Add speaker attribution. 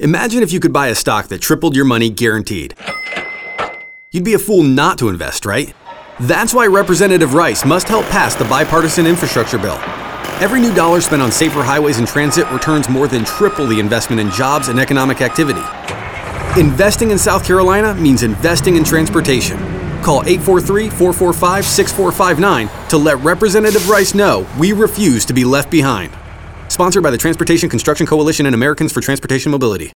Speaker 1: Imagine if you could buy a stock that tripled your money guaranteed. You'd be a fool not to invest, right? That's why Representative Rice must help pass the bipartisan infrastructure bill. Every new dollar spent on safer highways and transit returns more than triple the investment in jobs and economic activity. Investing in South Carolina means investing in transportation. Call 843-445-6459 to let Representative Rice know we refuse to be left behind. Sponsored by the Transportation Construction Coalition and Americans for Transportation Mobility.